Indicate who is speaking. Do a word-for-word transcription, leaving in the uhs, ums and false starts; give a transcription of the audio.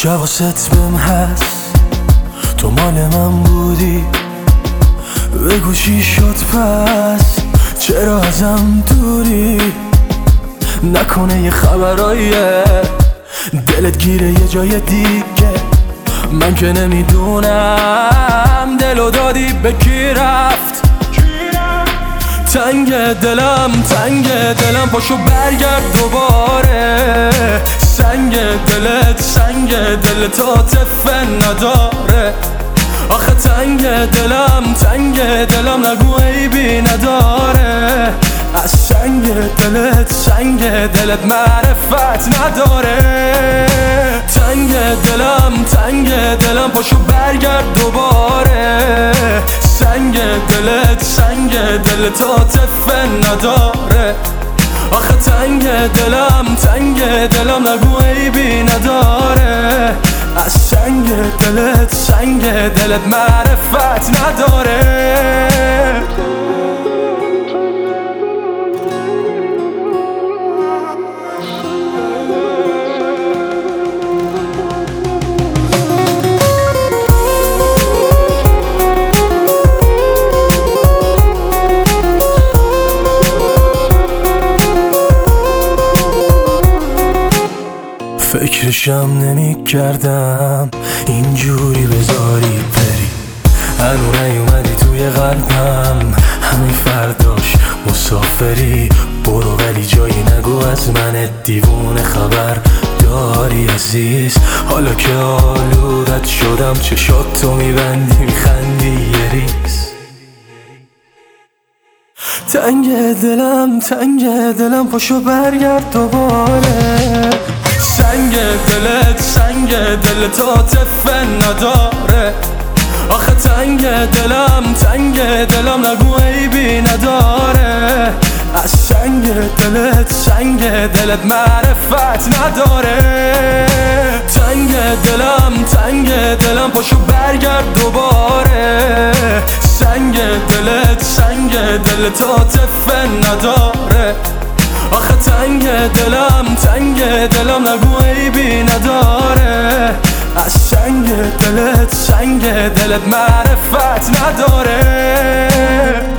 Speaker 1: حواست بهم هست، تو مال من بودی، بگو چی شد پس، چرا ازم دوری؟ نکنه یه خبراییه دلت گیره یه جای دیگه، من که نمیدونم دلو دادی به کی رفت. تنگ دلم تنگ دلم پاشو برگرد دوباره، سنگ دلت سنگ دلت عاطفه نداره. آخه تنگ دلم تنگ دلم نگو عیبی نداره، از سنگ دلت سنگ دلت معرفت نداره. تنگ دلم تنگ دلم پاشو برگرد دوباره، سنگ دلت سنگ دلت عاطفه نداره. آخه تنگ دلم تنگ دلم نگو عیبی نداره، از سنگ دلت سنگ دلت معرفت نداره. فکرشم نمی کردم اینجوری بذاری بری، هنو نیومدی توی قلبم، همین فرداش مسافری. برو ولی جایی نگو از من دیوونه خبر داری عزیز، حالا که آلودت شدم چشات تو میبندی میخندی یه ریز. تنگ دلم تنگ دلم پاشو برگرد دوباره، سنگ دلت سنگ دلت عاطفه نداره. آخه تنگ دلم تنگ دلم نگو عیبی نداره، از سنگ دلت سنگ دلت معرفت نداره. تنگ دلم تنگ دلم پاشو برگرد دوباره، سنگ دلت سنگ دلت عاطفه نداره. آخه تنگ دلم تنگ دلم نگو عیبی نداره، از سنگ دلت سنگ دلت معرفت نداره.